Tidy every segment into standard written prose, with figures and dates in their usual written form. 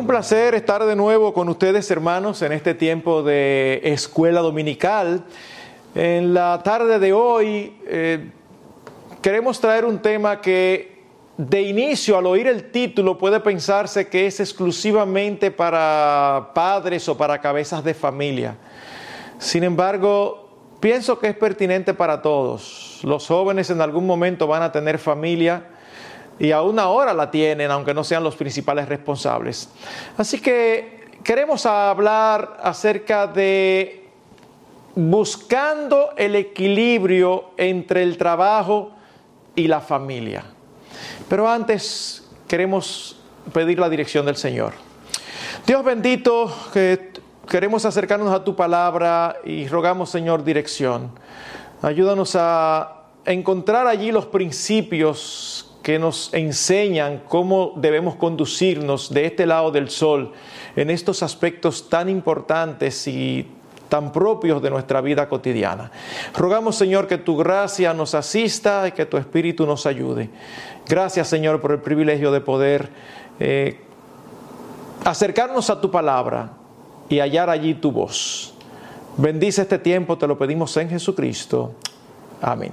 un placer estar de nuevo con ustedes, hermanos, en este tiempo de escuela dominical. En la tarde de hoy queremos traer un tema que de inicio, al oír el título, puede pensarse que es exclusivamente para padres o para cabezas de familia. Sin embargo, pienso que es pertinente para todos. Los jóvenes en algún momento van a tener familia y aún ahora la tienen, aunque no sean los principales responsables. Así que queremos hablar acerca de buscando el equilibrio entre el trabajo y la familia. Pero antes queremos pedir la dirección del Señor. Dios bendito, que queremos acercarnos a tu palabra y rogamos, Señor, dirección. Ayúdanos a encontrar allí los principios que nos enseñan cómo debemos conducirnos de este lado del sol en estos aspectos tan importantes y tan propios de nuestra vida cotidiana. Rogamos, Señor, que tu gracia nos asista y que tu Espíritu nos ayude. Gracias, Señor, por el privilegio de poder acercarnos a tu palabra y hallar allí tu voz. Bendice este tiempo, te lo pedimos en Jesucristo. Amén.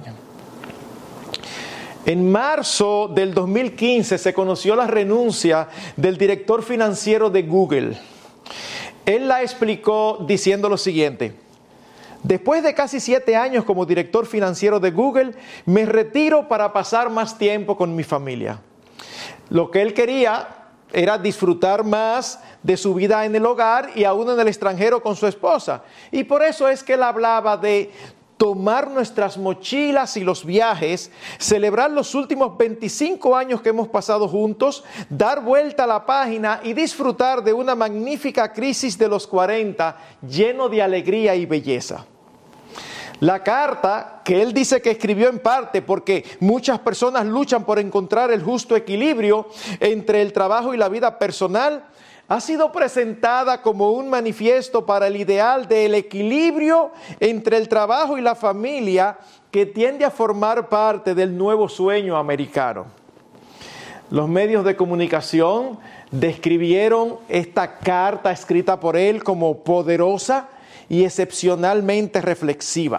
En marzo del 2015 se conoció la renuncia del director financiero de Google. Él la explicó diciendo lo siguiente: después de casi 7 años como director financiero de Google, me retiro para pasar más tiempo con mi familia. Lo que él quería era disfrutar más de su vida en el hogar y aún en el extranjero con su esposa. Y por eso es que él hablaba de tomar nuestras mochilas y los viajes, celebrar los últimos 25 años que hemos pasado juntos, dar vuelta a la página y disfrutar de una magnífica crisis de los 40 lleno de alegría y belleza. La carta que él dice que escribió en parte porque muchas personas luchan por encontrar el justo equilibrio entre el trabajo y la vida personal, ha sido presentada como un manifiesto para el ideal del equilibrio entre el trabajo y la familia que tiende a formar parte del nuevo sueño americano. Los medios de comunicación describieron esta carta escrita por él como poderosa y excepcionalmente reflexiva.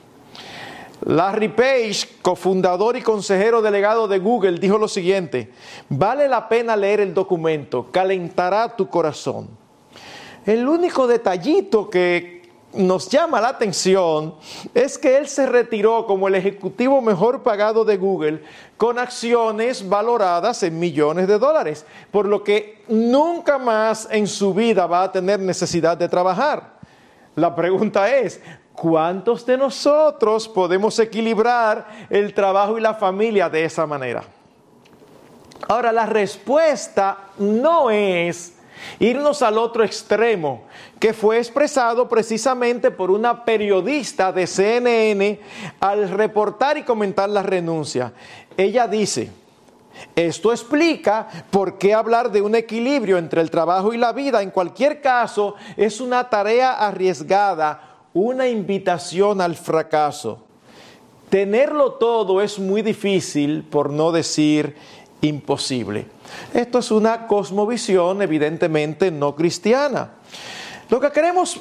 Larry Page, cofundador y consejero delegado de Google, dijo lo siguiente: vale la pena leer el documento, calentará tu corazón. El único detallito que nos llama la atención es que él se retiró como el ejecutivo mejor pagado de Google con acciones valoradas en millones de dólares, por lo que nunca más en su vida va a tener necesidad de trabajar. La pregunta es: ¿cuántos de nosotros podemos equilibrar el trabajo y la familia de esa manera? Ahora, la respuesta no es irnos al otro extremo, que fue expresado precisamente por una periodista de CNN al reportar y comentar la renuncia. Ella dice: esto explica por qué hablar de un equilibrio entre el trabajo y la vida, en cualquier caso, es una tarea arriesgada, una invitación al fracaso. Tenerlo todo es muy difícil, por no decir imposible. Esto es una cosmovisión evidentemente no cristiana. Lo que queremos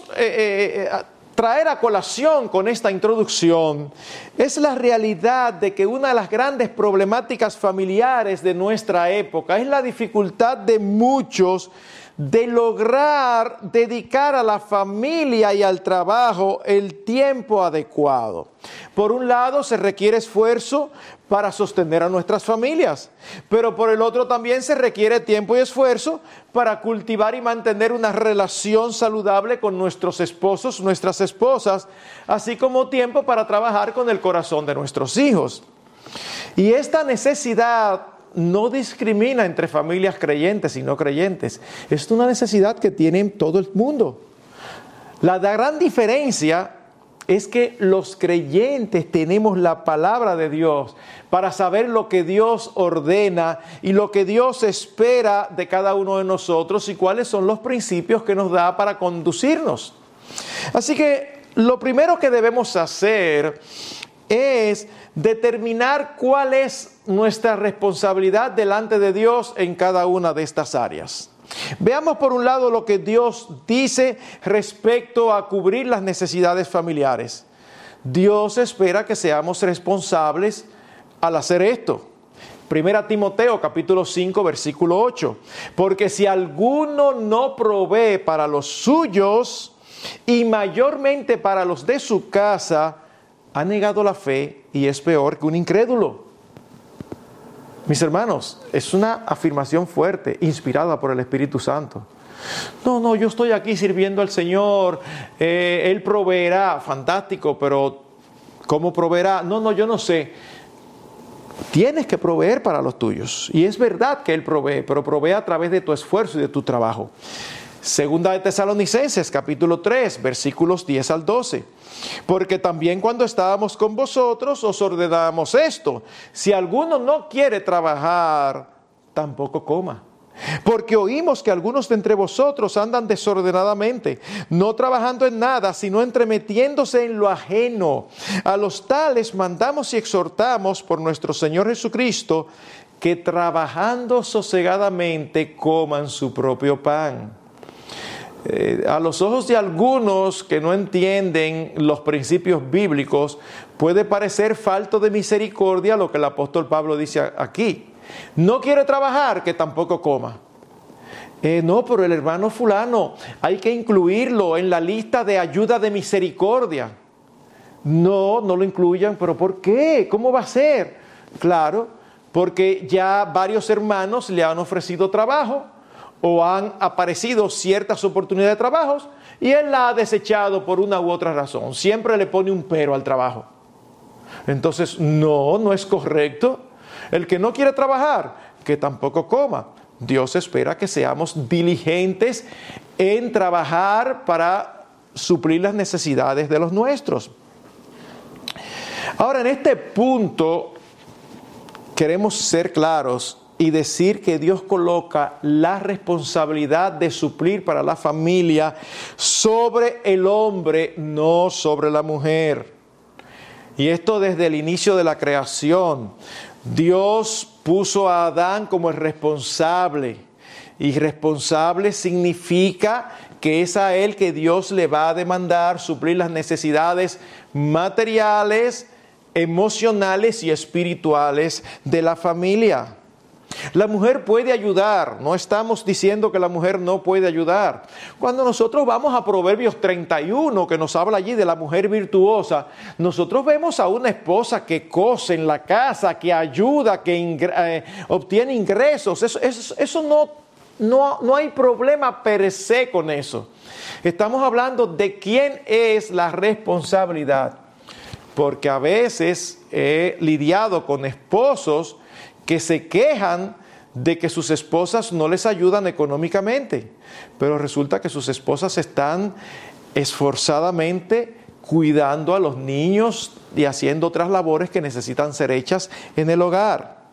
traer a colación con esta introducción es la realidad de que una de las grandes problemáticas familiares de nuestra época es la dificultad de muchos de lograr dedicar a la familia y al trabajo el tiempo adecuado. Por un lado, se requiere esfuerzo para sostener a nuestras familias, pero por el otro también se requiere tiempo y esfuerzo para cultivar y mantener una relación saludable con nuestros esposos, nuestras esposas, así como tiempo para trabajar con el corazón de nuestros hijos. Y esta necesidad no discrimina entre familias creyentes y no creyentes. Es una necesidad que tiene todo el mundo. La gran diferencia es que los creyentes tenemos la palabra de Dios para saber lo que Dios ordena y lo que Dios espera de cada uno de nosotros y cuáles son los principios que nos da para conducirnos. Así que lo primero que debemos hacer es determinar cuál es nuestra responsabilidad delante de Dios en cada una de estas áreas. Veamos por un lado lo que Dios dice respecto a cubrir las necesidades familiares. Dios espera que seamos responsables al hacer esto. 1 Timoteo capítulo 5 versículo 8. Porque si alguno no provee para los suyos y mayormente para los de su casa, ha negado la fe y es peor que un incrédulo. Mis hermanos, es una afirmación fuerte, inspirada por el Espíritu Santo. No, yo estoy aquí sirviendo al Señor, Él proveerá, fantástico, pero ¿cómo proveerá? No, yo no sé. Tienes que proveer para los tuyos. Y es verdad que Él provee, pero provee a través de tu esfuerzo y de tu trabajo. Segunda de Tesalonicenses, capítulo 3, versículos 10 al 12. Porque también cuando estábamos con vosotros os ordenamos esto: si alguno no quiere trabajar, tampoco coma. Porque oímos que algunos de entre vosotros andan desordenadamente, no trabajando en nada, sino entremetiéndose en lo ajeno. A los tales mandamos y exhortamos por nuestro Señor Jesucristo, que trabajando sosegadamente coman su propio pan. A los ojos de algunos que no entienden los principios bíblicos, puede parecer falto de misericordia lo que el apóstol Pablo dice aquí. No quiere trabajar, que tampoco coma. No, pero el hermano fulano hay que incluirlo en la lista de ayuda de misericordia. No lo incluyan, pero ¿por qué? ¿Cómo va a ser? Claro, porque ya varios hermanos le han ofrecido trabajo o han aparecido ciertas oportunidades de trabajos y él la ha desechado por una u otra razón. Siempre le pone un pero al trabajo. Entonces, no es correcto. El que no quiere trabajar, que tampoco coma. Dios espera que seamos diligentes en trabajar para suplir las necesidades de los nuestros. Ahora, en este punto, queremos ser claros y decir que Dios coloca la responsabilidad de suplir para la familia sobre el hombre, no sobre la mujer. Y esto desde el inicio de la creación. Dios puso a Adán como el responsable. Y responsable significa que es a él que Dios le va a demandar suplir las necesidades materiales, emocionales y espirituales de la familia. La mujer puede ayudar, no estamos diciendo que la mujer no puede ayudar. Cuando nosotros vamos a Proverbios 31, que nos habla allí de la mujer virtuosa, nosotros vemos a una esposa que cose en la casa, que ayuda, que obtiene ingresos. Eso no hay problema per se con eso. Estamos hablando de quién es la responsabilidad, porque a veces he lidiado con esposos que se quejan de que sus esposas no les ayudan económicamente, pero resulta que sus esposas están esforzadamente cuidando a los niños y haciendo otras labores que necesitan ser hechas en el hogar.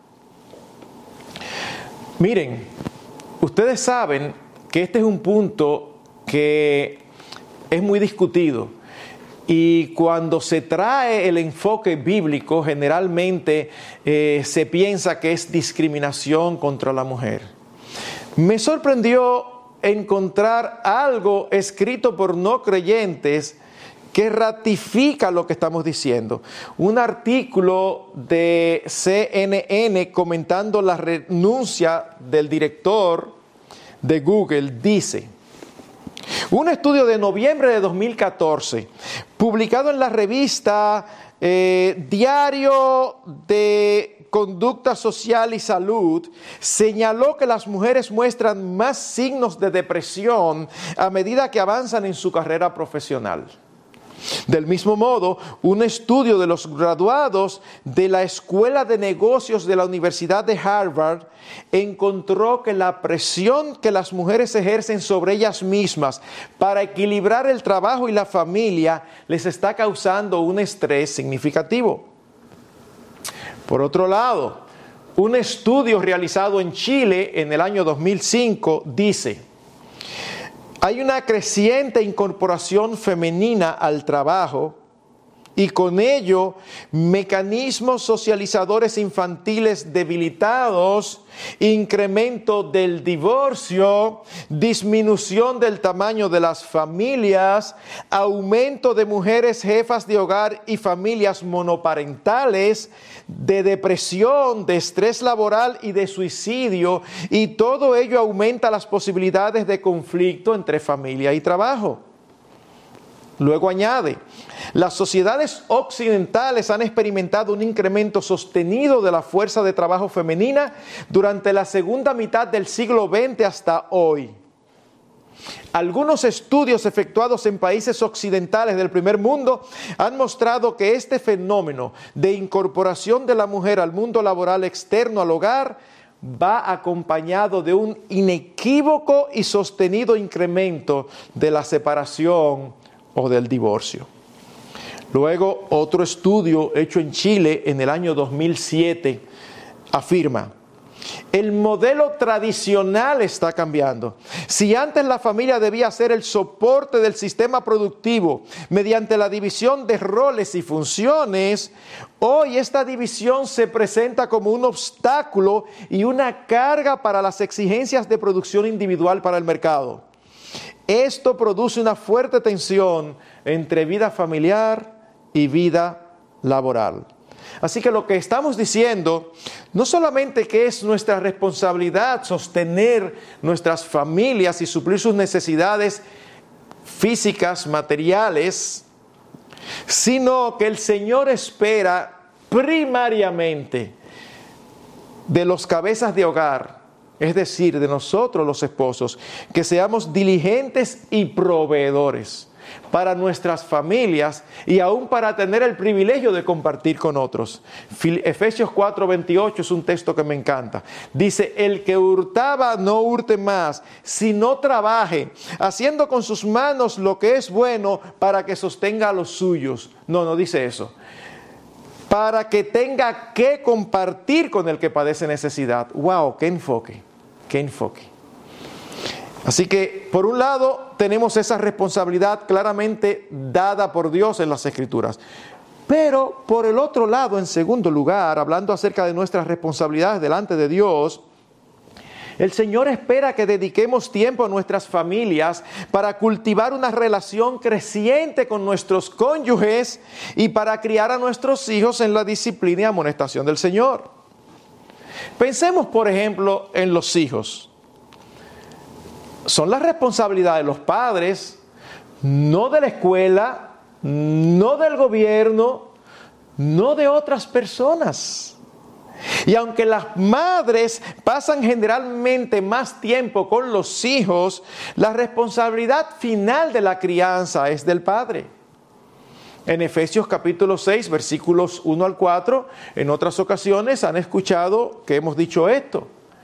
Miren, ustedes saben que este es un punto que es muy discutido. Y cuando se trae el enfoque bíblico, generalmente se piensa que es discriminación contra la mujer. Me sorprendió encontrar algo escrito por no creyentes que ratifica lo que estamos diciendo. Un artículo de CNN comentando la renuncia del director de Google dice: un estudio de noviembre de 2014, publicado en la revista Diario de Conducta Social y Salud, señaló que las mujeres muestran más signos de depresión a medida que avanzan en su carrera profesional. Del mismo modo, un estudio de los graduados de la Escuela de Negocios de la Universidad de Harvard encontró que la presión que las mujeres ejercen sobre ellas mismas para equilibrar el trabajo y la familia les está causando un estrés significativo. Por otro lado, un estudio realizado en Chile en el año 2005 dice: hay una creciente incorporación femenina al trabajo y con ello mecanismos socializadores infantiles debilitados, incremento del divorcio, disminución del tamaño de las familias, aumento de mujeres jefas de hogar y familias monoparentales, de depresión, de estrés laboral y de suicidio, y todo ello aumenta las posibilidades de conflicto entre familia y trabajo. Luego añade, las sociedades occidentales han experimentado un incremento sostenido de la fuerza de trabajo femenina durante la segunda mitad del siglo XX hasta hoy. Algunos estudios efectuados en países occidentales del primer mundo han mostrado que este fenómeno de incorporación de la mujer al mundo laboral externo al hogar va acompañado de un inequívoco y sostenido incremento de la separación o del divorcio. Luego, otro estudio hecho en Chile en el año 2007 afirma: el modelo tradicional está cambiando. Si antes la familia debía ser el soporte del sistema productivo mediante la división de roles y funciones, hoy esta división se presenta como un obstáculo y una carga para las exigencias de producción individual para el mercado. Esto produce una fuerte tensión entre vida familiar y vida laboral. Así que lo que estamos diciendo, no solamente que es nuestra responsabilidad sostener nuestras familias y suplir sus necesidades físicas, materiales, sino que el Señor espera primariamente de los cabezas de hogar, es decir, de nosotros los esposos, que seamos diligentes y proveedores para nuestras familias y aún para tener el privilegio de compartir con otros. Efesios 4:28 es un texto que me encanta. Dice, el que hurtaba no hurte más, sino trabaje, haciendo con sus manos lo que es bueno para que sostenga a los suyos. No dice eso. Para que tenga que compartir con el que padece necesidad. ¡Wow! ¡Qué enfoque! ¡Qué enfoque! Así que, por un lado, tenemos esa responsabilidad claramente dada por Dios en las Escrituras. Pero, por el otro lado, en segundo lugar, hablando acerca de nuestras responsabilidades delante de Dios, el Señor espera que dediquemos tiempo a nuestras familias para cultivar una relación creciente con nuestros cónyuges y para criar a nuestros hijos en la disciplina y amonestación del Señor. Pensemos, por ejemplo, en los hijos. Son la responsabilidad de los padres, no de la escuela, no del gobierno, no de otras personas. Y aunque las madres pasan generalmente más tiempo con los hijos, la responsabilidad final de la crianza es del padre. En Efesios capítulo 6, versículos 1 al 4, en otras ocasiones han escuchado que hemos dicho esto.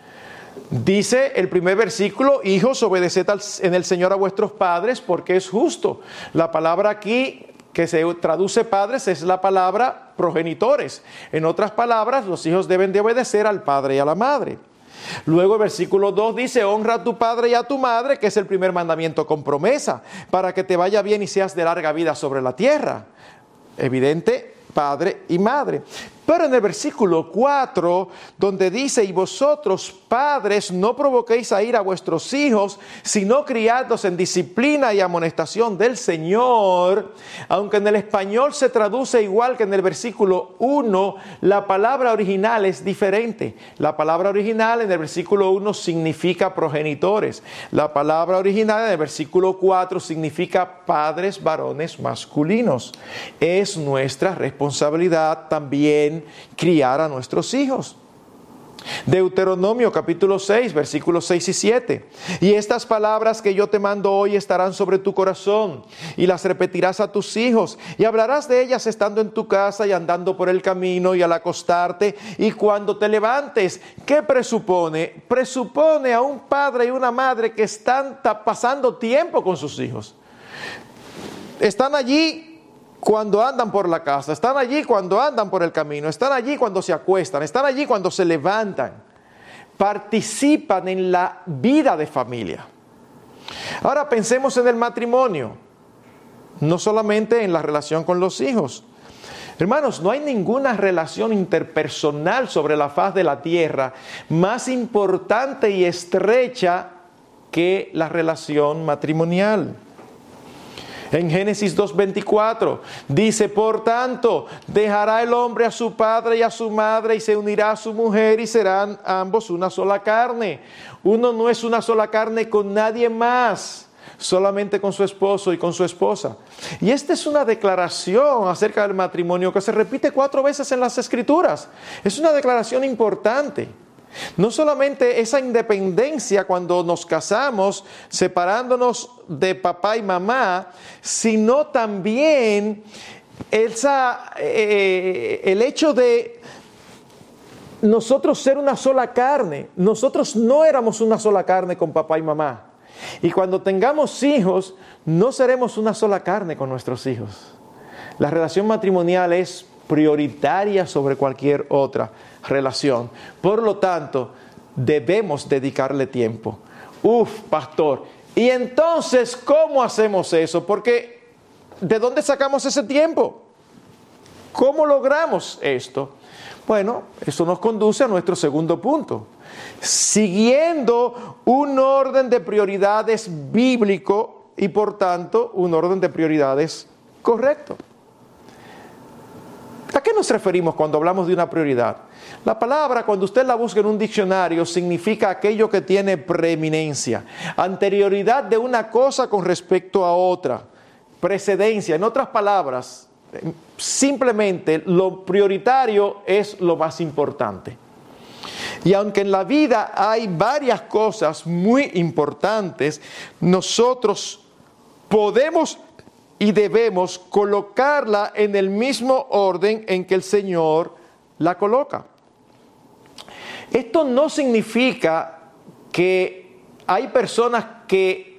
Dice el primer versículo, hijos, obedeced en el Señor a vuestros padres porque es justo. La palabra aquí que se traduce padres es la palabra progenitores. En otras palabras, los hijos deben de obedecer al padre y a la madre. Luego el versículo 2 dice, honra a tu padre y a tu madre, que es el primer mandamiento con promesa, para que te vaya bien y seas de larga vida sobre la tierra. Evidente, padre y madre. Pero en el versículo 4, donde dice, y vosotros, padres, no provoquéis a ira a vuestros hijos, sino criadlos en disciplina y amonestación del Señor. Aunque en el español se traduce igual que en el versículo 1, la palabra original es diferente. La palabra original en el versículo 1 significa progenitores. La palabra original en el versículo 4 significa padres varones masculinos. Es nuestra responsabilidad también criar a nuestros hijos. Deuteronomio capítulo 6, versículos 6 y 7. Y estas palabras que yo te mando hoy estarán sobre tu corazón, y las repetirás a tus hijos, y hablarás de ellas estando en tu casa y andando por el camino y al acostarte y cuando te levantes. ¿Qué presupone? Presupone a un padre y una madre que están pasando tiempo con sus hijos. Están allí cuando andan por la casa, están allí cuando andan por el camino, están allí cuando se acuestan, están allí cuando se levantan. Participan en la vida de familia. Ahora pensemos en el matrimonio, no solamente en la relación con los hijos. Hermanos, no hay ninguna relación interpersonal sobre la faz de la tierra más importante y estrecha que la relación matrimonial. En Génesis 2:24 dice: por tanto, dejará el hombre a su padre y a su madre y se unirá a su mujer y serán ambos una sola carne. Uno no es una sola carne con nadie más, solamente con su esposo y con su esposa. Y esta es una declaración acerca del matrimonio que se repite 4 veces en las Escrituras. Es una declaración importante. No solamente esa independencia cuando nos casamos, separándonos de papá y mamá, sino también el hecho de nosotros ser una sola carne. Nosotros no éramos una sola carne con papá y mamá. Y cuando tengamos hijos, no seremos una sola carne con nuestros hijos. La relación matrimonial es prioritaria sobre cualquier otra relación. Por lo tanto, debemos dedicarle tiempo. Pastor, ¿y entonces cómo hacemos eso? Porque ¿de dónde sacamos ese tiempo? ¿Cómo logramos esto? Bueno, eso nos conduce a nuestro segundo punto. Siguiendo un orden de prioridades bíblico y por tanto un orden de prioridades correcto. ¿A qué nos referimos cuando hablamos de una prioridad? La palabra, cuando usted la busca en un diccionario, significa aquello que tiene preeminencia, anterioridad de una cosa con respecto a otra, precedencia. En otras palabras, simplemente lo prioritario es lo más importante. Y aunque en la vida hay varias cosas muy importantes, nosotros podemos y debemos colocarla en el mismo orden en que el Señor la coloca. Esto no significa que hay personas que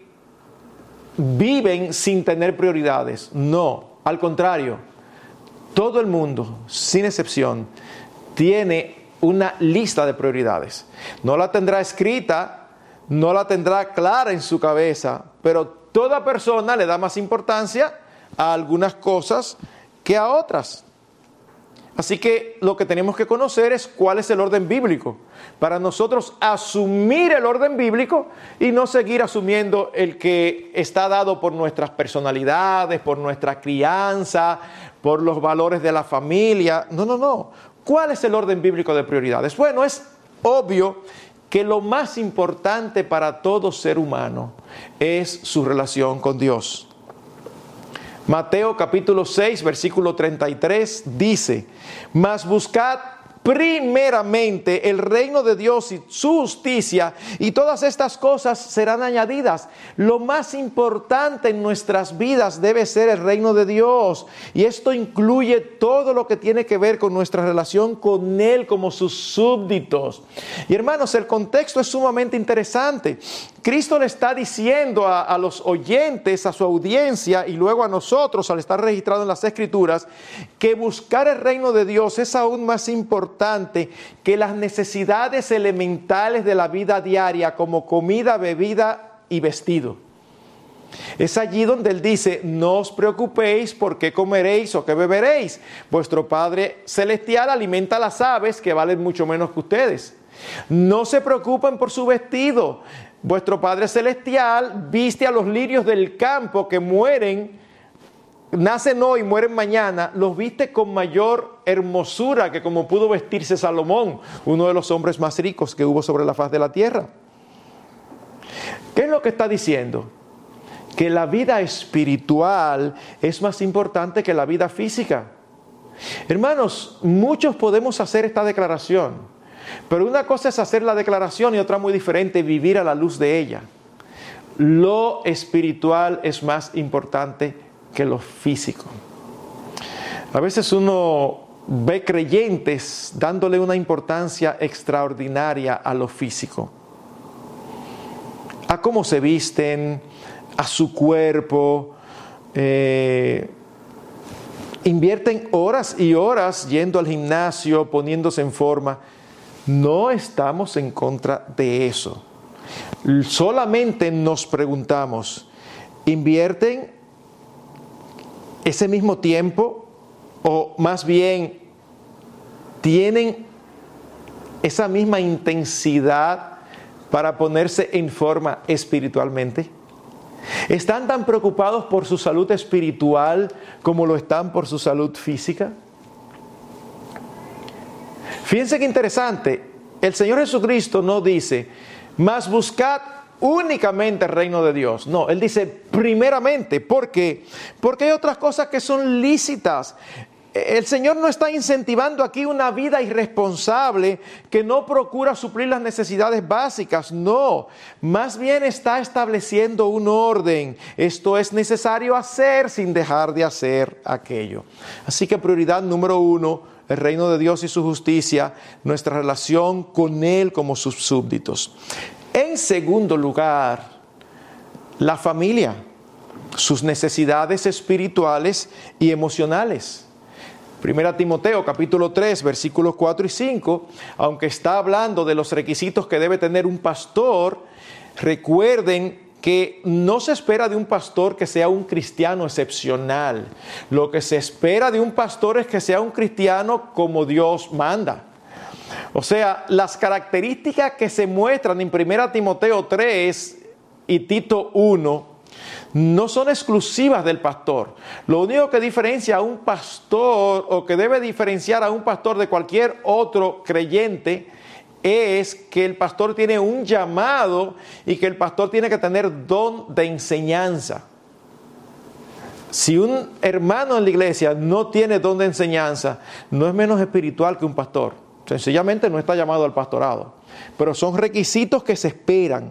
viven sin tener prioridades. No, al contrario, todo el mundo, sin excepción, tiene una lista de prioridades. No la tendrá escrita, no la tendrá clara en su cabeza, pero toda persona le da más importancia a algunas cosas que a otras. Así que lo que tenemos que conocer es cuál es el orden bíblico, para nosotros asumir el orden bíblico y no seguir asumiendo el que está dado por nuestras personalidades, por nuestra crianza, por los valores de la familia. No. ¿Cuál es el orden bíblico de prioridades? Bueno, es obvio que lo más importante para todo ser humano es su relación con Dios. Mateo capítulo 6, versículo 33 dice: mas buscad primeramente el reino de Dios y su justicia, y todas estas cosas serán añadidas. Lo más importante en nuestras vidas debe ser el reino de Dios, y esto incluye todo lo que tiene que ver con nuestra relación con Él como sus súbditos. Y hermanos, el contexto es sumamente interesante. Cristo le está diciendo a los oyentes, a su audiencia y luego a nosotros, al estar registrado en las Escrituras, que buscar el reino de Dios es aún más importante que las necesidades elementales de la vida diaria, como comida, bebida y vestido. Es allí donde Él dice: no os preocupéis por qué comeréis o qué beberéis. Vuestro Padre Celestial alimenta las aves, que valen mucho menos que ustedes. No se preocupen por su vestido. Vuestro Padre Celestial viste a los lirios del campo, que mueren, nacen hoy y mueren mañana. Los viste con mayor hermosura que como pudo vestirse Salomón, uno de los hombres más ricos que hubo sobre la faz de la tierra. ¿Qué es lo que está diciendo? Que la vida espiritual es más importante que la vida física. Hermanos, muchos podemos hacer esta declaración, pero una cosa es hacer la declaración y otra muy diferente, vivir a la luz de ella. Lo espiritual es más importante que lo físico. A veces uno ve creyentes dándole una importancia extraordinaria a lo físico, a cómo se visten, a su cuerpo. Invierten horas y horas yendo al gimnasio, poniéndose en forma. No estamos en contra de eso. Solamente nos preguntamos: ¿invierten ese mismo tiempo o más bien tienen esa misma intensidad para ponerse en forma espiritualmente? ¿Están tan preocupados por su salud espiritual como lo están por su salud física? Fíjense qué interesante, el Señor Jesucristo no dice, mas buscad únicamente el reino de Dios. No, Él dice primeramente. ¿Por qué? Porque hay otras cosas que son lícitas. El Señor no está incentivando aquí una vida irresponsable que no procura suplir las necesidades básicas. No, más bien está estableciendo un orden. Esto es necesario hacer sin dejar de hacer aquello. Así que prioridad número 1, el reino de Dios y su justicia, nuestra relación con Él como sus súbditos. En segundo lugar, la familia, sus necesidades espirituales y emocionales. Primera Timoteo capítulo 3 versículos 4 y 5, aunque está hablando de los requisitos que debe tener un pastor, recuerden que no se espera de un pastor que sea un cristiano excepcional. Lo que se espera de un pastor es que sea un cristiano como Dios manda. O sea, las características que se muestran en 1 Timoteo 3 y Tito 1 no son exclusivas del pastor. Lo único que diferencia a un pastor o que debe diferenciar a un pastor de cualquier otro creyente es que el pastor tiene un llamado y que el pastor tiene que tener don de enseñanza. Si un hermano en la iglesia no tiene don de enseñanza, no es menos espiritual que un pastor. Sencillamente no está llamado al pastorado. Pero son requisitos que se esperan.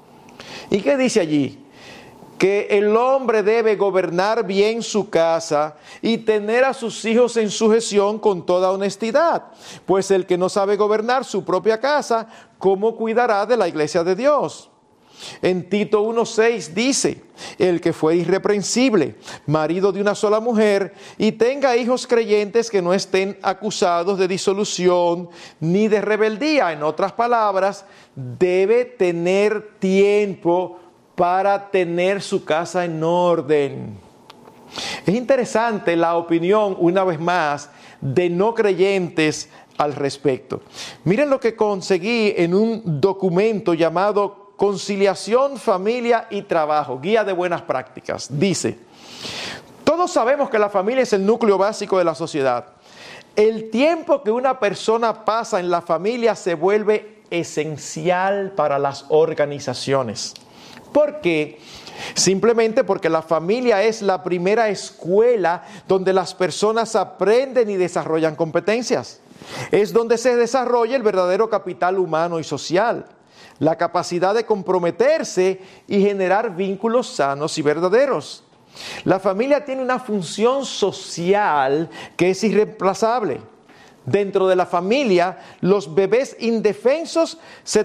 ¿Y qué dice allí? Que el hombre debe gobernar bien su casa y tener a sus hijos en sujeción con toda honestidad. Pues el que no sabe gobernar su propia casa, ¿cómo cuidará de la iglesia de Dios? En Tito 1:6 dice, el que fue irreprensible, marido de una sola mujer, y tenga hijos creyentes que no estén acusados de disolución ni de rebeldía. En otras palabras, debe tener tiempo para tener su casa en orden. Es interesante la opinión, una vez más, de no creyentes al respecto. Miren lo que conseguí en un documento llamado Conciliación, Familia y Trabajo, Guía de Buenas Prácticas. Dice, todos sabemos que la familia es el núcleo básico de la sociedad. El tiempo que una persona pasa en la familia se vuelve esencial para las organizaciones. ¿Por qué? Simplemente porque la familia es la primera escuela donde las personas aprenden y desarrollan competencias. Es donde se desarrolla el verdadero capital humano y social, la capacidad de comprometerse y generar vínculos sanos y verdaderos. La familia tiene una función social que es irreemplazable. Dentro de la familia, los bebés indefensos se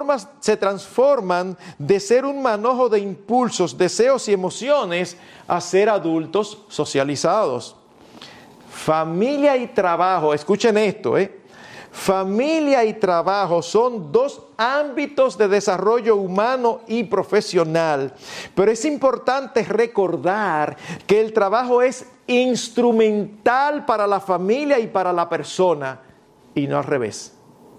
transforman de ser un manojo de impulsos, deseos y emociones a ser adultos socializados. Familia y trabajo, escuchen esto, familia y trabajo son dos ámbitos de desarrollo humano y profesional, pero es importante recordar que el trabajo es instrumental para la familia y para la persona, y no al revés.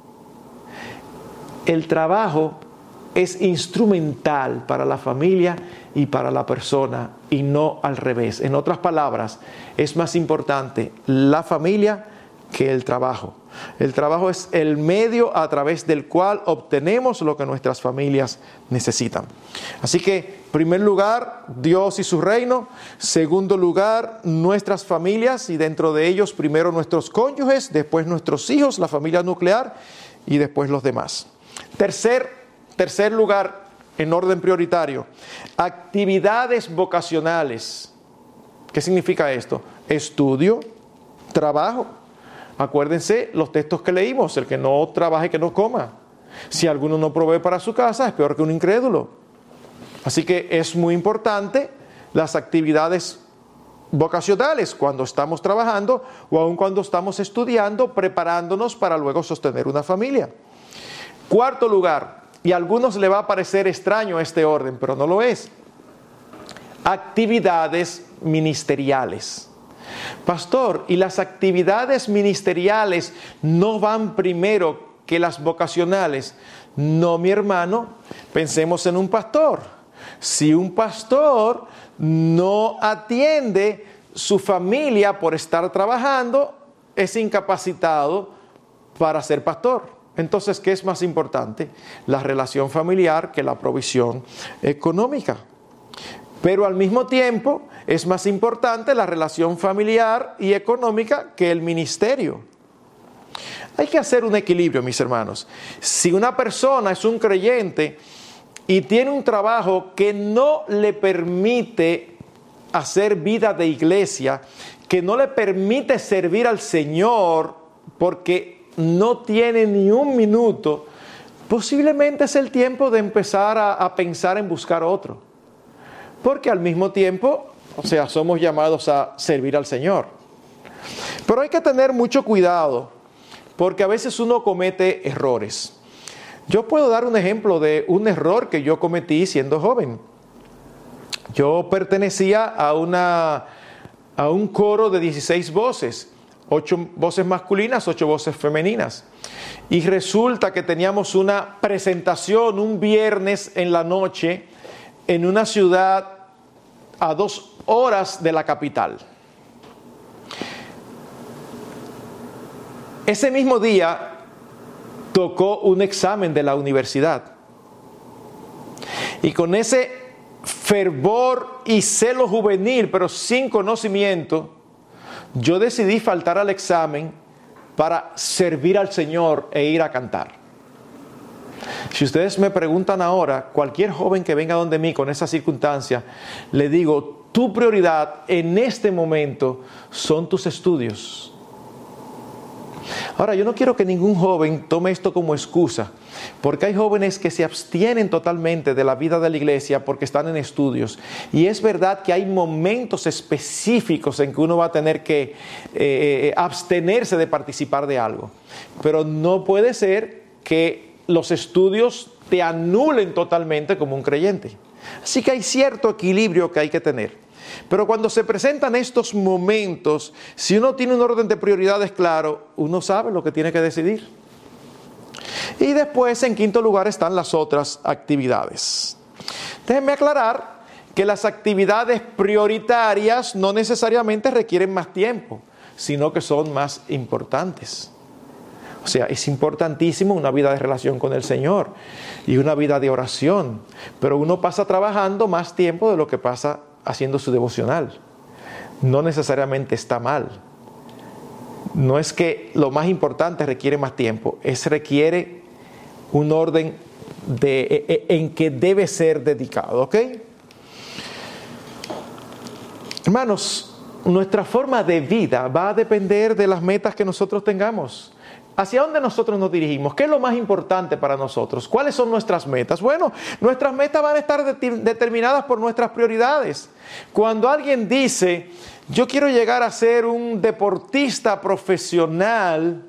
El trabajo es instrumental para la familia y para la persona, y no al revés. En otras palabras, es más importante la familia que el trabajo. El trabajo es el medio a través del cual obtenemos lo que nuestras familias necesitan. Así que, en primer lugar, Dios y su reino. Segundo lugar, nuestras familias, y dentro de ellos primero nuestros cónyuges, después nuestros hijos, la familia nuclear, y después los demás. Tercer lugar, en orden prioritario, actividades vocacionales. ¿Qué significa esto? Estudio, trabajo. Acuérdense los textos que leímos, el que no trabaje, que no coma. Si alguno no provee para su casa, es peor que un incrédulo. Así que es muy importante las actividades vocacionales cuando estamos trabajando o aun cuando estamos estudiando, preparándonos para luego sostener una familia. Cuarto lugar, y a algunos le va a parecer extraño este orden, pero no lo es. Actividades ministeriales. Pastor, ¿y las actividades ministeriales no van primero que las vocacionales? No, mi hermano, pensemos en un pastor. Si un pastor no atiende su familia por estar trabajando, es incapacitado para ser pastor. Entonces, ¿qué es más importante? La relación familiar que la provisión económica. Pero al mismo tiempo, es más importante la relación familiar y económica que el ministerio. Hay que hacer un equilibrio, mis hermanos. Si una persona es un creyente y tiene un trabajo que no le permite hacer vida de iglesia, que no le permite servir al Señor porque no tiene ni un minuto, posiblemente es el tiempo de empezar a pensar en buscar otro. Porque al mismo tiempo, somos llamados a servir al Señor. Pero hay que tener mucho cuidado, porque a veces uno comete errores. Yo puedo dar un ejemplo de un error que yo cometí siendo joven. Yo pertenecía a un coro de 16 voces, 8 voces masculinas, 8 voces femeninas. Y resulta que teníamos una presentación un viernes en la noche en una ciudad a 2 horas de la capital. Ese mismo día tocó un examen de la universidad. Y con ese fervor y celo juvenil, pero sin conocimiento, yo decidí faltar al examen para servir al Señor e ir a cantar. Si ustedes me preguntan ahora, cualquier joven que venga donde mí con esa circunstancia, le digo, tu prioridad en este momento son tus estudios. Ahora, yo no quiero que ningún joven tome esto como excusa, porque hay jóvenes que se abstienen totalmente de la vida de la iglesia porque están en estudios. Y es verdad que hay momentos específicos en que uno va a tener que abstenerse de participar de algo. Pero no puede ser que los estudios te anulen totalmente como un creyente. Así que hay cierto equilibrio que hay que tener. Pero cuando se presentan estos momentos, si uno tiene un orden de prioridades claro, uno sabe lo que tiene que decidir. Y después, en quinto lugar, están las otras actividades. Déjenme aclarar que las actividades prioritarias no necesariamente requieren más tiempo, sino que son más importantes. O sea, es importantísimo una vida de relación con el Señor y una vida de oración, pero uno pasa trabajando más tiempo de lo que pasa haciendo su devocional. No necesariamente está mal. No es que lo más importante requiere más tiempo, requiere un orden en que debe ser dedicado, ¿ok? Hermanos, nuestra forma de vida va a depender de las metas que nosotros tengamos. ¿Hacia dónde nosotros nos dirigimos? ¿Qué es lo más importante para nosotros? ¿Cuáles son nuestras metas? Bueno, nuestras metas van a estar determinadas por nuestras prioridades. Cuando alguien dice, yo quiero llegar a ser un deportista profesional,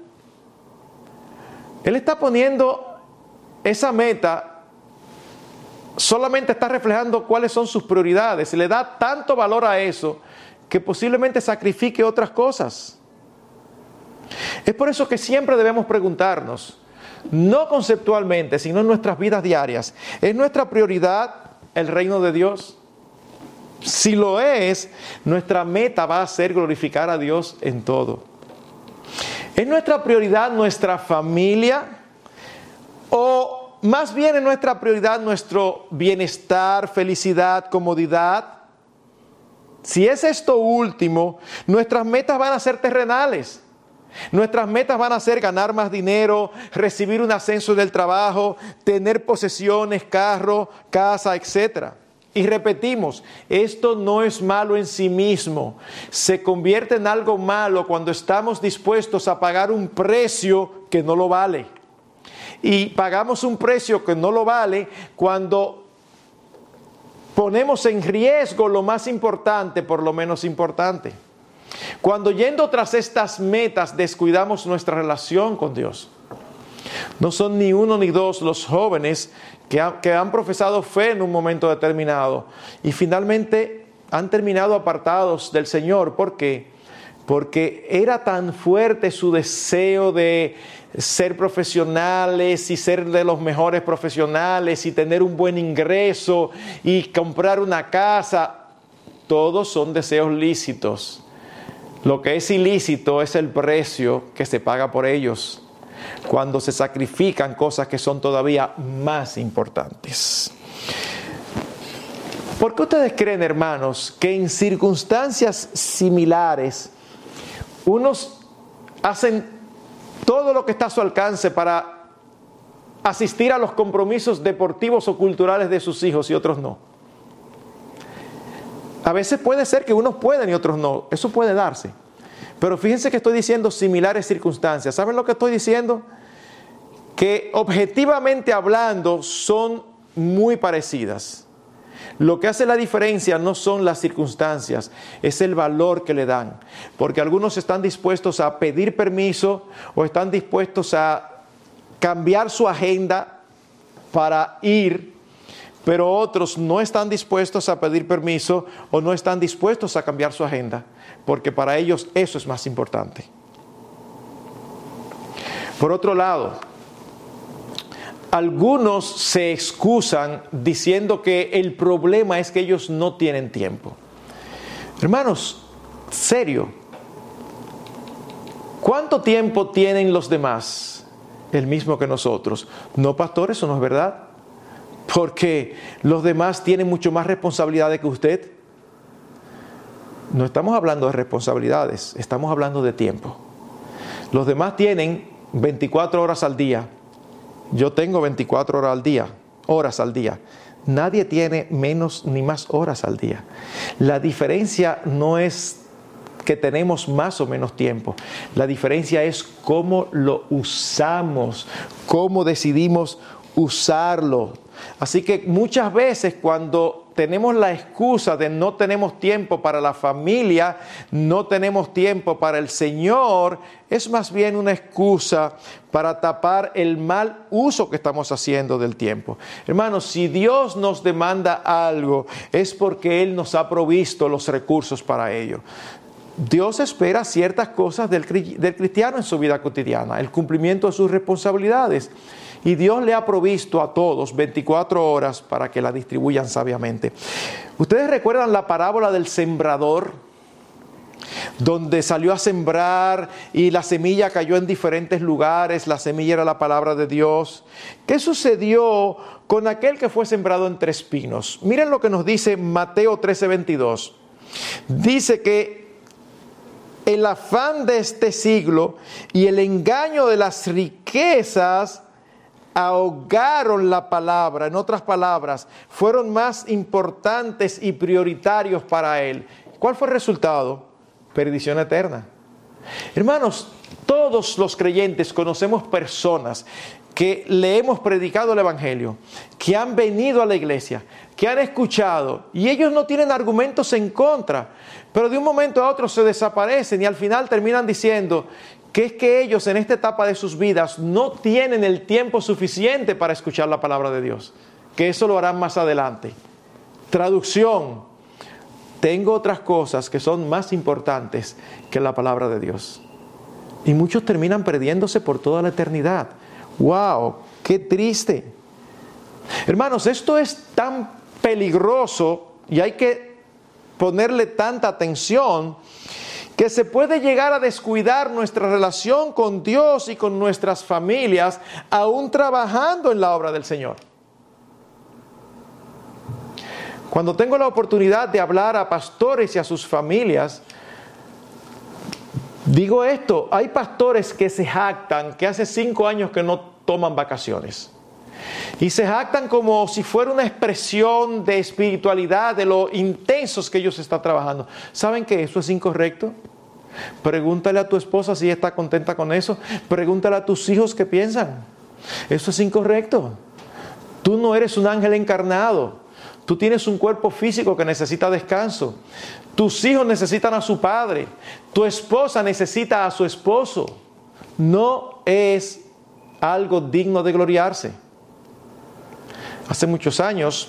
él está poniendo esa meta, solamente está reflejando cuáles son sus prioridades. Le da tanto valor a eso que posiblemente sacrifique otras cosas. Es por eso que siempre debemos preguntarnos, no conceptualmente, sino en nuestras vidas diarias, ¿es nuestra prioridad el reino de Dios? Si lo es, nuestra meta va a ser glorificar a Dios en todo. ¿Es nuestra prioridad nuestra familia? ¿O más bien es nuestra prioridad nuestro bienestar, felicidad, comodidad? Si es esto último, nuestras metas van a ser terrenales. Nuestras metas van a ser ganar más dinero, recibir un ascenso en el trabajo, tener posesiones, carro, casa, etc. Y repetimos, esto no es malo en sí mismo. Se convierte en algo malo cuando estamos dispuestos a pagar un precio que no lo vale. Y pagamos un precio que no lo vale cuando ponemos en riesgo lo más importante por lo menos importante. Cuando yendo tras estas metas descuidamos nuestra relación con Dios. No son ni uno ni dos los jóvenes que han profesado fe en un momento determinado y finalmente han terminado apartados del Señor. ¿Por qué? porque era tan fuerte su deseo de ser profesionales y ser de los mejores profesionales y tener un buen ingreso y comprar una casa. Todos son deseos lícitos. Lo que es ilícito es el precio que se paga por ellos cuando se sacrifican cosas que son todavía más importantes. ¿Por qué ustedes creen, hermanos, que en circunstancias similares unos hacen todo lo que está a su alcance para asistir a los compromisos deportivos o culturales de sus hijos y otros no? A veces puede ser que unos pueden y otros no. Eso puede darse. Pero fíjense que estoy diciendo similares circunstancias. ¿Saben lo que estoy diciendo? Que objetivamente hablando son muy parecidas. Lo que hace la diferencia no son las circunstancias, es el valor que le dan. Porque algunos están dispuestos a pedir permiso o están dispuestos a cambiar su agenda para ir, pero otros no están dispuestos a pedir permiso o no están dispuestos a cambiar su agenda, porque para ellos eso es más importante. Por otro lado, algunos se excusan diciendo que el problema es que ellos no tienen tiempo. Hermanos, serio, ¿cuánto tiempo tienen los demás? El mismo que nosotros. No, pastor, eso no es verdad. Porque los demás tienen mucho más responsabilidades que usted. No estamos hablando de responsabilidades, estamos hablando de tiempo. Los demás tienen 24 horas al día. Yo tengo 24 horas al día. Nadie tiene menos ni más horas al día. La diferencia no es que tenemos más o menos tiempo. La diferencia es cómo lo usamos, cómo decidimos usarlo. Así que muchas veces cuando tenemos la excusa de no tenemos tiempo para la familia, no tenemos tiempo para el Señor, es más bien una excusa para tapar el mal uso que estamos haciendo del tiempo. Hermanos, si Dios nos demanda algo, es porque Él nos ha provisto los recursos para ello. Dios espera ciertas cosas del cristiano en su vida cotidiana, el cumplimiento de sus responsabilidades. Y Dios le ha provisto a todos 24 horas para que la distribuyan sabiamente. ¿Ustedes recuerdan la parábola del sembrador? Donde salió a sembrar y la semilla cayó en diferentes lugares. La semilla era la palabra de Dios. ¿Qué sucedió con aquel que fue sembrado entre espinos? Miren lo que nos dice Mateo 13:22. Dice que el afán de este siglo y el engaño de las riquezas ahogaron la palabra. En otras palabras, fueron más importantes y prioritarios para él. ¿Cuál fue el resultado? Perdición eterna. Hermanos, todos los creyentes conocemos personas que le hemos predicado el Evangelio, que han venido a la iglesia, que han escuchado, y ellos no tienen argumentos en contra, pero de un momento a otro se desaparecen y al final terminan diciendo que es que ellos en esta etapa de sus vidas no tienen el tiempo suficiente para escuchar la palabra de Dios, que eso lo harán más adelante. Traducción: tengo otras cosas que son más importantes que la palabra de Dios. Y muchos terminan perdiéndose por toda la eternidad. ¡Wow! ¡Qué triste! Hermanos, esto es tan peligroso y hay que ponerle tanta atención que se puede llegar a descuidar nuestra relación con Dios y con nuestras familias, aún trabajando en la obra del Señor. Cuando tengo la oportunidad de hablar a pastores y a sus familias, digo esto: hay pastores que se jactan que hace 5 años que no toman vacaciones. Y se jactan como si fuera una expresión de espiritualidad, de lo intensos que ellos están trabajando. ¿Saben que eso es incorrecto? Pregúntale a tu esposa si ella está contenta con eso. Pregúntale a tus hijos qué piensan. Eso es incorrecto. Tú no eres un ángel encarnado. Tú tienes un cuerpo físico que necesita descanso. Tus hijos necesitan a su padre. Tu esposa necesita a su esposo. No es algo digno de gloriarse. Hace muchos años,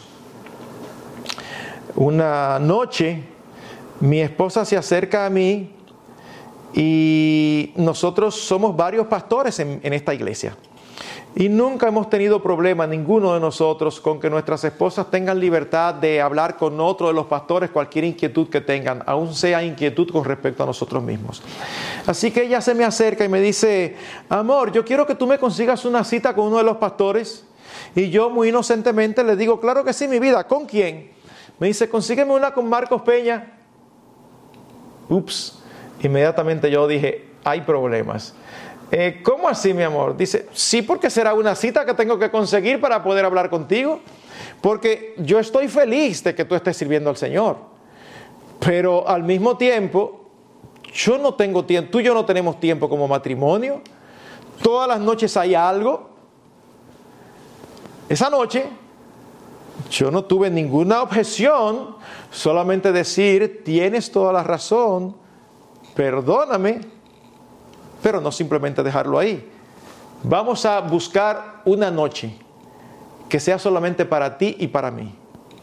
una noche, mi esposa se acerca a mí Y nosotros somos varios pastores en esta iglesia. Y nunca hemos tenido problema, ninguno de nosotros, con que nuestras esposas tengan libertad de hablar con otro de los pastores cualquier inquietud que tengan, aun sea inquietud con respecto a nosotros mismos. Así que ella se me acerca y me dice: amor, yo quiero que tú me consigas una cita con uno de los pastores. Y yo muy inocentemente le digo: claro que sí, mi vida. ¿Con quién? Me dice: consígueme una con Marcos Peña. Ups, inmediatamente yo dije: hay problemas. ¿Cómo así, mi amor? Dice: sí, porque será una cita que tengo que conseguir para poder hablar contigo. Porque yo estoy feliz de que tú estés sirviendo al Señor. Pero al mismo tiempo, yo no tengo tiempo, tú y yo no tenemos tiempo como matrimonio. Todas las noches hay algo. Esa noche, yo no tuve ninguna objeción, solamente decir: tienes toda la razón, perdóname. Pero no simplemente dejarlo ahí. Vamos a buscar una noche que sea solamente para ti y para mí.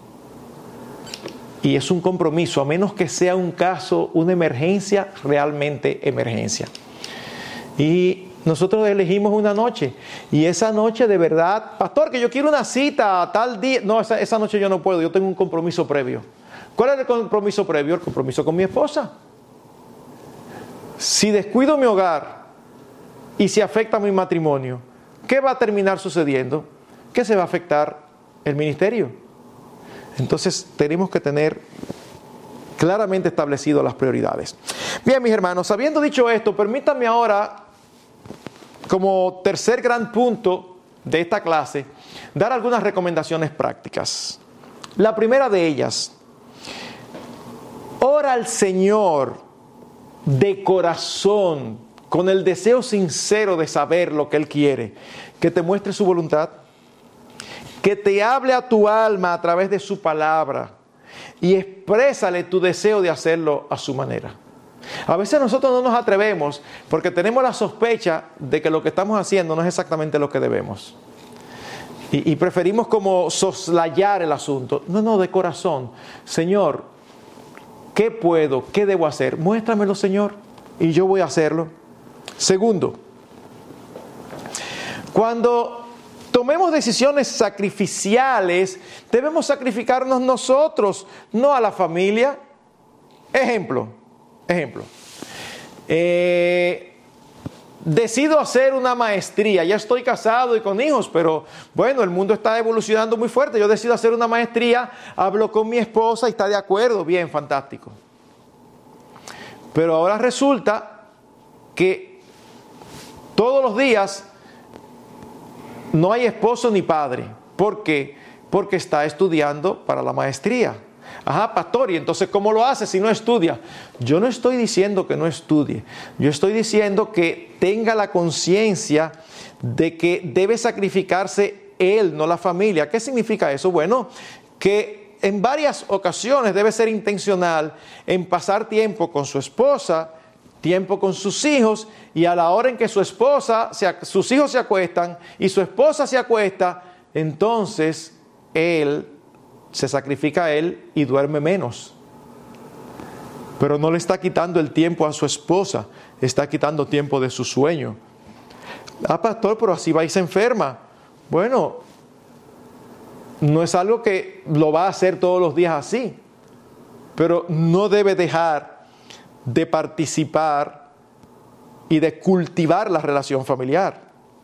Y es un compromiso, a menos que sea un caso, una emergencia, realmente emergencia. Y nosotros elegimos una noche. Y esa noche de verdad: pastor, que yo quiero una cita a tal día. No, esa noche yo no puedo, yo tengo un compromiso previo. ¿Cuál es el compromiso previo? El compromiso con mi esposa. Si descuido mi hogar y se afecta mi matrimonio, ¿qué va a terminar sucediendo? Que se va a afectar el ministerio. Entonces tenemos que tener claramente establecidas las prioridades. Bien, mis hermanos, habiendo dicho esto, permítanme ahora, como tercer gran punto de esta clase, dar algunas recomendaciones prácticas. La primera de ellas: ora al Señor de corazón, con el deseo sincero de saber lo que Él quiere, que te muestre su voluntad, que te hable a tu alma a través de su palabra y exprésale tu deseo de hacerlo a su manera. A veces nosotros no nos atrevemos porque tenemos la sospecha de que lo que estamos haciendo no es exactamente lo que debemos. Y preferimos como soslayar el asunto. No, de corazón. Señor, ¿qué puedo? ¿Qué debo hacer? Muéstramelo, Señor, y yo voy a hacerlo. Segundo, cuando tomemos decisiones sacrificiales, debemos sacrificarnos nosotros, no a la familia. Ejemplo. Decido hacer una maestría. Ya estoy casado y con hijos, pero bueno, el mundo está evolucionando muy fuerte. Yo decido hacer una maestría, hablo con mi esposa y está de acuerdo. Bien, fantástico. Pero ahora resulta que todos los días no hay esposo ni padre. ¿Por qué? Porque está estudiando para la maestría. Ajá, pastor, ¿y entonces cómo lo hace si no estudia? Yo no estoy diciendo que no estudie. Yo estoy diciendo que tenga la conciencia de que debe sacrificarse él, no la familia. ¿Qué significa eso? Bueno, que en varias ocasiones debe ser intencional en pasar tiempo con su esposa, tiempo con sus hijos, y a la hora en que sus hijos se acuestan y su esposa se acuesta, entonces él se sacrifica a él y duerme menos. Pero no le está quitando el tiempo a su esposa, está quitando tiempo de su sueño. Ah, pastor, pero así va y se enferma. Bueno, no es algo que lo va a hacer todos los días así, pero no debe dejar de participar y de cultivar la relación familiar.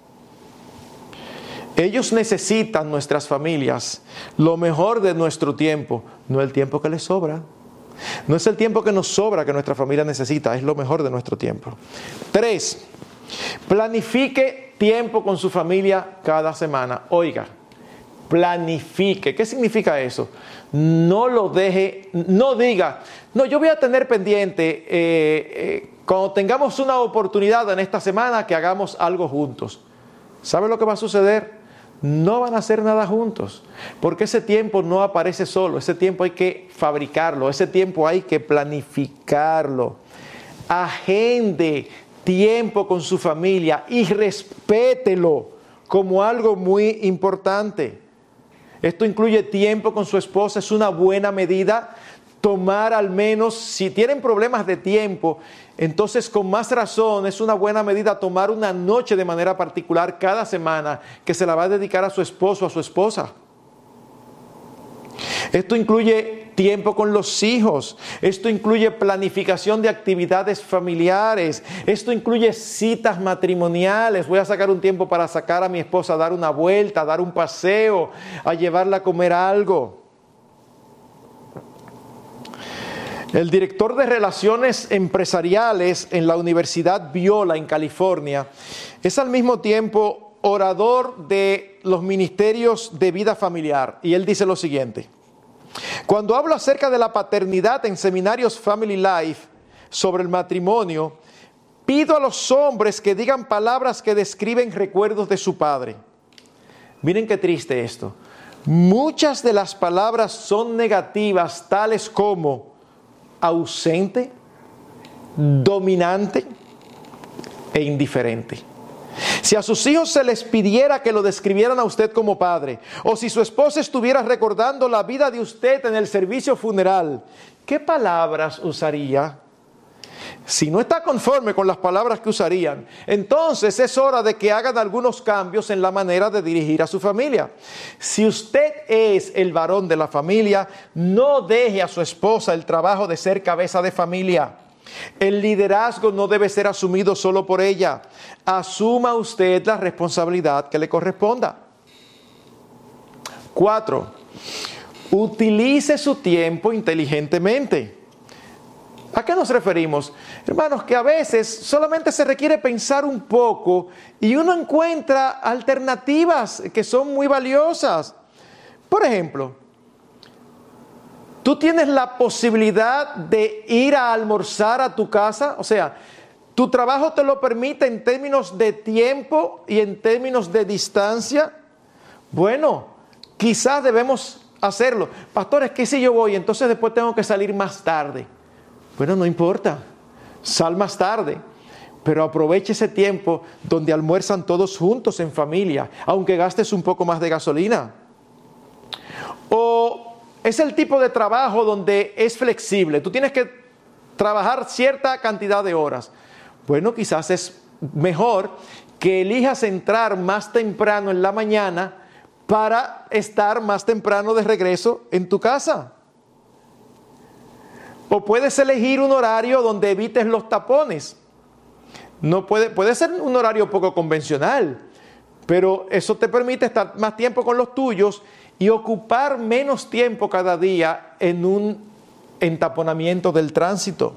Ellos necesitan, nuestras familias, lo mejor de nuestro tiempo, no el tiempo que les sobra. No es el tiempo que nos sobra que nuestra familia necesita, es lo mejor de nuestro tiempo. 3, planifique tiempo con su familia cada semana. Oiga, planifique. ¿Qué significa eso? No lo deje, no diga: no, yo voy a tener pendiente cuando tengamos una oportunidad en esta semana que hagamos algo juntos. ¿Sabe lo que va a suceder? No van a hacer nada juntos, porque ese tiempo no aparece solo. Ese tiempo hay que fabricarlo, ese tiempo hay que planificarlo. Agende tiempo con su familia y respételo como algo muy importante. Esto incluye tiempo con su esposa, es una buena medida. tomar al menos, si tienen problemas de tiempo, entonces con más razón es una buena medida tomar una noche de manera particular cada semana que se la va a dedicar a su esposo o a su esposa. Esto incluye tiempo con los hijos, esto incluye planificación de actividades familiares, esto incluye citas matrimoniales. Voy a sacar un tiempo para sacar a mi esposa a dar una vuelta, a dar un paseo, a llevarla a comer algo. El director de Relaciones Empresariales en la Universidad Biola en California es al mismo tiempo orador de los ministerios de vida familiar. Y él dice lo siguiente: cuando hablo acerca de la paternidad en seminarios Family Life sobre el matrimonio, pido a los hombres que digan palabras que describen recuerdos de su padre. Miren qué triste esto. Muchas de las palabras son negativas, tales como ausente, dominante e indiferente. Si a sus hijos se les pidiera que lo describieran a usted como padre, o si su esposa estuviera recordando la vida de usted en el servicio funeral, ¿qué palabras usaría? Si no está conforme con las palabras que usarían, entonces es hora de que hagan algunos cambios en la manera de dirigir a su familia. Si usted es el varón de la familia, no deje a su esposa el trabajo de ser cabeza de familia. El liderazgo no debe ser asumido solo por ella. Asuma usted la responsabilidad que le corresponda. 4. Utilice su tiempo inteligentemente. ¿A qué nos referimos? Hermanos, que a veces solamente se requiere pensar un poco y uno encuentra alternativas que son muy valiosas. Por ejemplo, tú tienes la posibilidad de ir a almorzar a tu casa, o sea, tu trabajo te lo permite en términos de tiempo y en términos de distancia. Bueno, quizás debemos hacerlo. Pastor, es que si yo voy, entonces después tengo que salir más tarde. Bueno, no importa, sal más tarde, pero aproveche ese tiempo donde almuerzan todos juntos en familia, aunque gastes un poco más de gasolina. O es el tipo de trabajo donde es flexible, tú tienes que trabajar cierta cantidad de horas. Bueno, quizás es mejor que elijas entrar más temprano en la mañana para estar más temprano de regreso en tu casa. O puedes elegir un horario donde evites los tapones. No puede ser un horario poco convencional, pero eso te permite estar más tiempo con los tuyos y ocupar menos tiempo cada día en un entaponamiento del tránsito.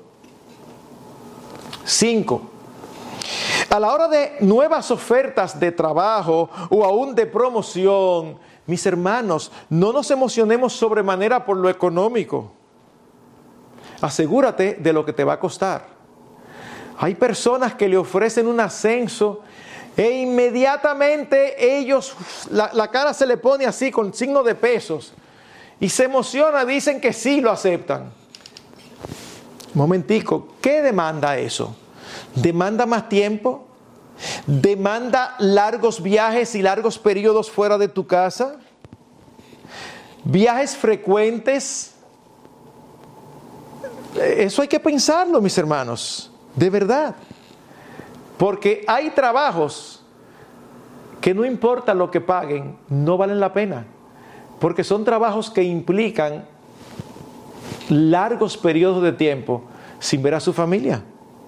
5. A la hora de nuevas ofertas de trabajo o aún de promoción, mis hermanos, no nos emocionemos sobremanera por lo económico. Asegúrate de lo que te va a costar. Hay personas que le ofrecen un ascenso e inmediatamente ellos, la cara se le pone así con signo de pesos y se emociona, dicen que sí lo aceptan. Momentico, ¿qué demanda eso? ¿Demanda más tiempo? ¿Demanda largos viajes y largos periodos fuera de tu casa? ¿Viajes frecuentes? Eso hay que pensarlo, mis hermanos, de verdad. Porque hay trabajos que no importa lo que paguen, no valen la pena. Porque son trabajos que implican largos periodos de tiempo sin ver a su familia.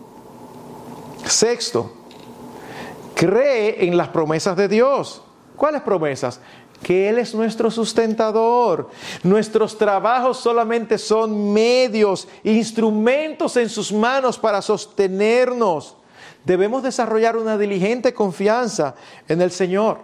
6. Cree en las promesas de Dios. ¿Cuáles promesas? Que Él es nuestro sustentador. Nuestros trabajos solamente son medios, instrumentos en sus manos para sostenernos. Debemos desarrollar una diligente confianza en el Señor.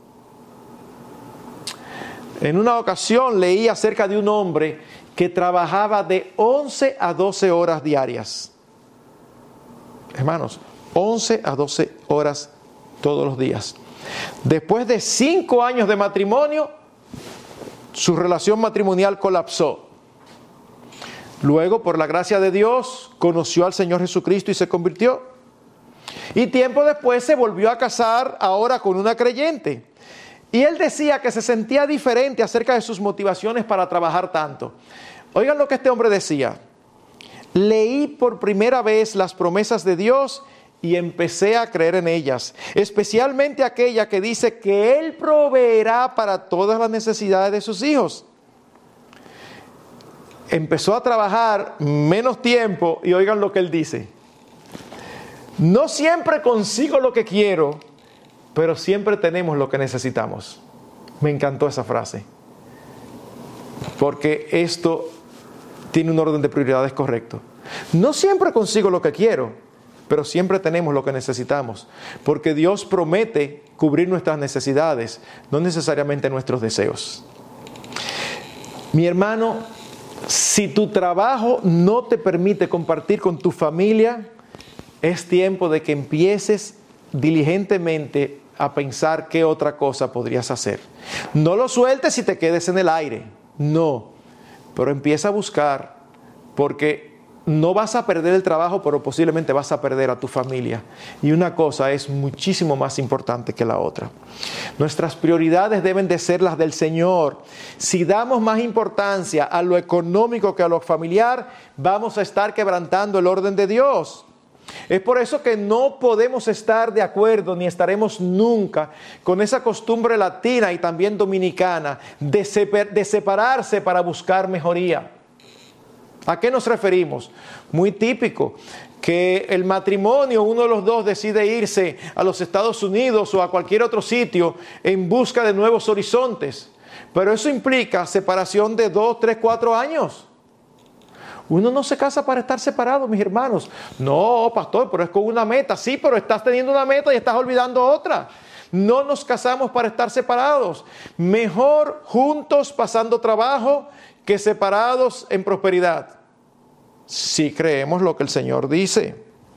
En una ocasión leí acerca de un hombre que trabajaba de 11 a 12 horas diarias. Hermanos, 11 a 12 horas todos los días. Después de 5 años de matrimonio, su relación matrimonial colapsó. Luego, por la gracia de Dios, conoció al Señor Jesucristo y se convirtió. Y tiempo después se volvió a casar, ahora con una creyente. Y él decía que se sentía diferente acerca de sus motivaciones para trabajar tanto. Oigan lo que este hombre decía. Leí por primera vez las promesas de Dios y empecé a creer en ellas, especialmente aquella que dice que Él proveerá para todas las necesidades de sus hijos. Empezó a trabajar menos tiempo y oigan lo que él dice. No siempre consigo lo que quiero, pero siempre tenemos lo que necesitamos. Me encantó esa frase, porque esto tiene un orden de prioridades correcto. No siempre consigo lo que quiero, pero siempre tenemos lo que necesitamos, porque Dios promete cubrir nuestras necesidades, no necesariamente nuestros deseos. Mi hermano, si tu trabajo no te permite compartir con tu familia, es tiempo de que empieces diligentemente a pensar qué otra cosa podrías hacer. No lo sueltes y te quedes en el aire, no, pero empieza a buscar, porque no vas a perder el trabajo, pero posiblemente vas a perder a tu familia. Y una cosa es muchísimo más importante que la otra. Nuestras prioridades deben de ser las del Señor. Si damos más importancia a lo económico que a lo familiar, vamos a estar quebrantando el orden de Dios. Es por eso que no podemos estar de acuerdo, ni estaremos nunca, con esa costumbre latina y también dominicana de separarse para buscar mejoría. ¿A qué nos referimos? Muy típico, que el matrimonio, uno de los dos decide irse a los Estados Unidos o a cualquier otro sitio en busca de nuevos horizontes. Pero eso implica separación de 2, 3, 4 años. Uno no se casa para estar separado, mis hermanos. No, pastor, pero es con una meta. Sí, pero estás teniendo una meta y estás olvidando otra. No nos casamos para estar separados. Mejor juntos pasando trabajo que separados en prosperidad. Si creemos lo que el Señor dice.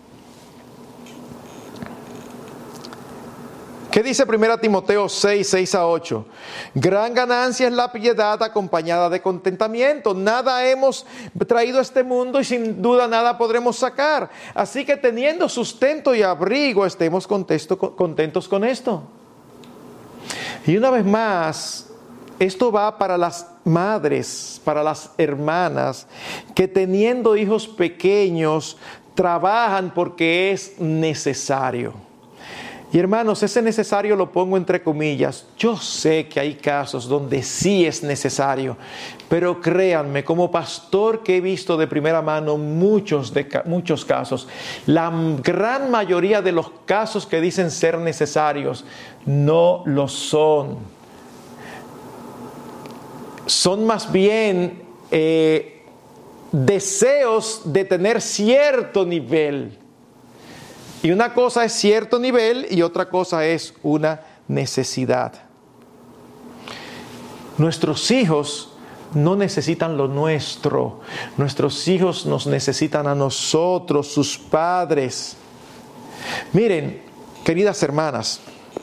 ¿Qué dice 1 Timoteo 6, 6 a 8? Gran ganancia es la piedad acompañada de contentamiento. Nada hemos traído a este mundo y sin duda nada podremos sacar. Así que teniendo sustento y abrigo, estemos contentos con esto. Y una vez más, esto va para las madres, para las hermanas, que teniendo hijos pequeños, trabajan porque es necesario. Y hermanos, ese necesario lo pongo entre comillas. Yo sé que hay casos donde sí es necesario, pero créanme, como pastor que he visto de primera mano muchos casos, la gran mayoría de los casos que dicen ser necesarios no lo son. Son más bien deseos de tener cierto nivel. Y una cosa es cierto nivel y otra cosa es una necesidad. Nuestros hijos no necesitan lo nuestro. Nuestros hijos nos necesitan a nosotros, sus padres. Miren, queridas hermanas,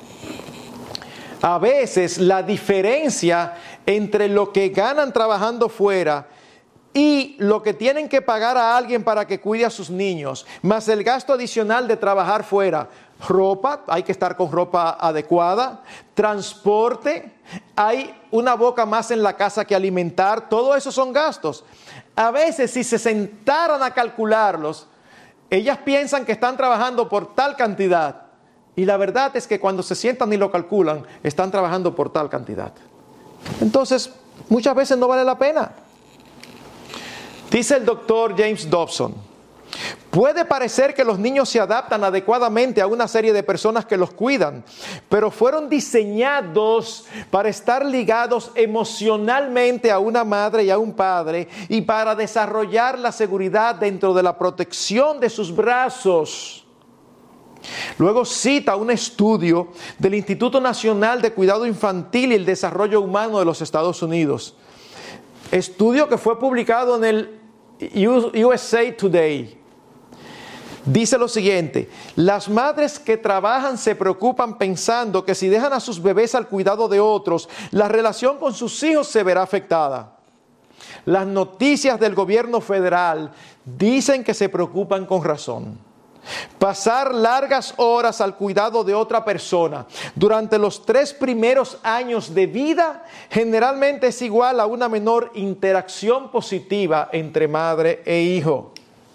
a veces la diferencia entre lo que ganan trabajando fuera y lo que tienen que pagar a alguien para que cuide a sus niños, más el gasto adicional de trabajar fuera, ropa, hay que estar con ropa adecuada, transporte, hay una boca más en la casa que alimentar, todo eso son gastos. A veces si se sentaran a calcularlos, ellas piensan que están trabajando por tal cantidad y la verdad es que cuando se sientan y lo calculan, están trabajando por tal cantidad. Entonces, muchas veces no vale la pena. Dice el doctor James Dobson, puede parecer que los niños se adaptan adecuadamente a una serie de personas que los cuidan, pero fueron diseñados para estar ligados emocionalmente a una madre y a un padre y para desarrollar la seguridad dentro de la protección de sus brazos. Luego cita un estudio del Instituto Nacional de Cuidado Infantil y el Desarrollo Humano de los Estados Unidos. Estudio que fue publicado en el USA Today. Dice lo siguiente: las madres que trabajan se preocupan pensando que si dejan a sus bebés al cuidado de otros, la relación con sus hijos se verá afectada. Las noticias del gobierno federal dicen que se preocupan con razón. Pasar largas horas al cuidado de otra persona durante los 3 primeros años de vida generalmente es igual a una menor interacción positiva entre madre e hijo.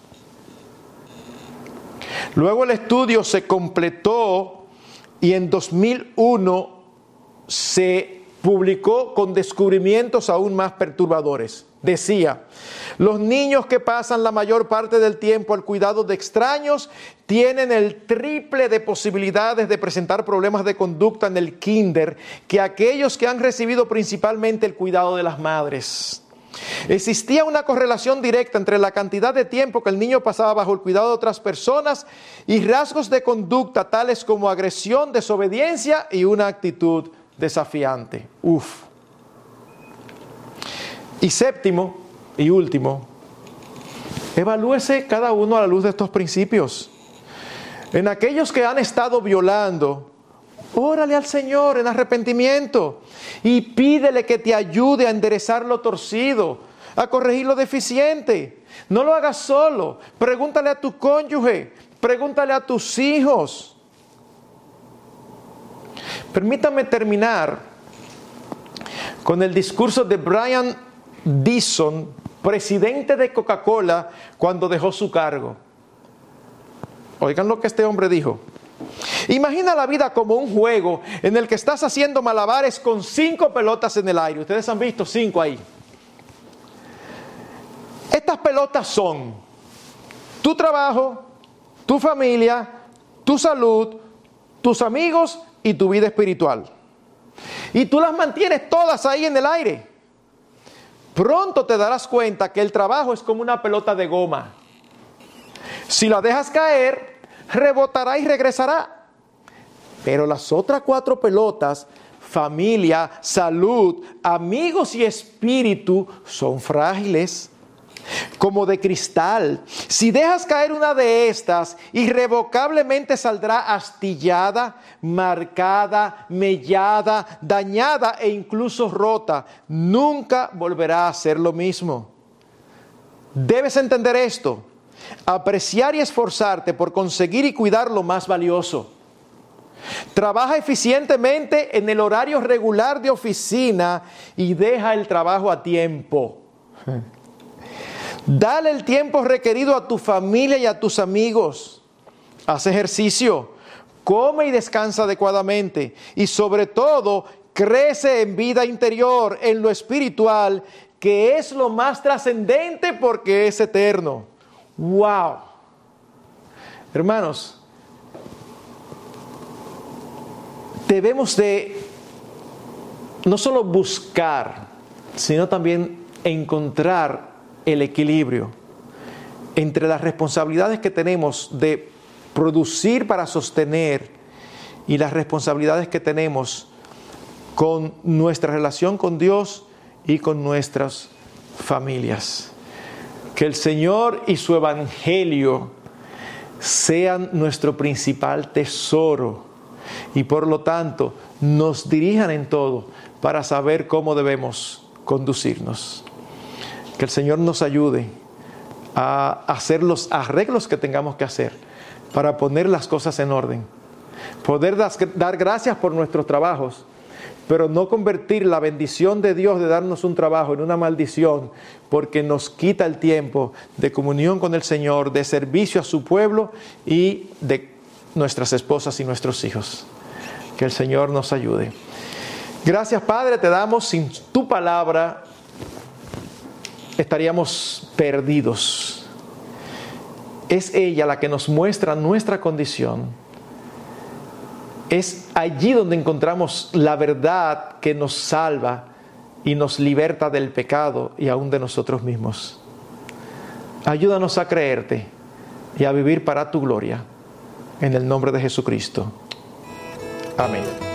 Luego el estudio se completó y en 2001 se publicó con descubrimientos aún más perturbadores. Decía, los niños que pasan la mayor parte del tiempo al cuidado de extraños tienen el triple de posibilidades de presentar problemas de conducta en el kinder que aquellos que han recibido principalmente el cuidado de las madres. Existía una correlación directa entre la cantidad de tiempo que el niño pasaba bajo el cuidado de otras personas y rasgos de conducta tales como agresión, desobediencia y una actitud desafiante. Y séptimo y último, evalúese cada uno a la luz de estos principios. En aquellos que han estado violando, órale al Señor en arrepentimiento y pídele que te ayude a enderezar lo torcido, a corregir lo deficiente. No lo hagas solo, pregúntale a tu cónyuge, pregúntale a tus hijos. Permítame terminar con el discurso de Brian Dyson, presidente de Coca-Cola, cuando dejó su cargo. Oigan lo que este hombre dijo. Imagina la vida como un juego en el que estás haciendo malabares con 5 pelotas en el aire. Ustedes han visto 5 ahí. Estas pelotas son tu trabajo, tu familia, tu salud, tus amigos y tu vida espiritual. Y tú las mantienes todas ahí en el aire. Pronto te darás cuenta que el trabajo es como una pelota de goma. Si la dejas caer, rebotará y regresará. Pero las otras 4 pelotas, familia, salud, amigos y espíritu, son frágiles, como de cristal. Si dejas caer una de estas, irrevocablemente saldrá astillada, marcada, mellada, dañada e incluso rota. Nunca volverá a ser lo mismo. Debes entender esto, apreciar y esforzarte por conseguir y cuidar lo más valioso. Trabaja eficientemente en el horario regular de oficina y deja el trabajo a tiempo. Dale el tiempo requerido a tu familia y a tus amigos. Haz ejercicio, come y descansa adecuadamente. Y sobre todo, crece en vida interior, en lo espiritual, que es lo más trascendente porque es eterno. ¡Wow! Hermanos, debemos de no solo buscar, sino también encontrar el equilibrio entre las responsabilidades que tenemos de producir para sostener y las responsabilidades que tenemos con nuestra relación con Dios y con nuestras familias. Que el Señor y su Evangelio sean nuestro principal tesoro y por lo tanto nos dirijan en todo para saber cómo debemos conducirnos. Que el Señor nos ayude a hacer los arreglos que tengamos que hacer para poner las cosas en orden. Poder dar gracias por nuestros trabajos, pero no convertir la bendición de Dios de darnos un trabajo en una maldición, porque nos quita el tiempo de comunión con el Señor, de servicio a su pueblo y de nuestras esposas y nuestros hijos. Que el Señor nos ayude. Gracias, Padre, te damos. Sin tu palabra estaríamos perdidos. Es ella la que nos muestra nuestra condición. Es allí donde encontramos la verdad que nos salva y nos liberta del pecado y aún de nosotros mismos. Ayúdanos a creerte y a vivir para tu gloria. En el nombre de Jesucristo. Amén.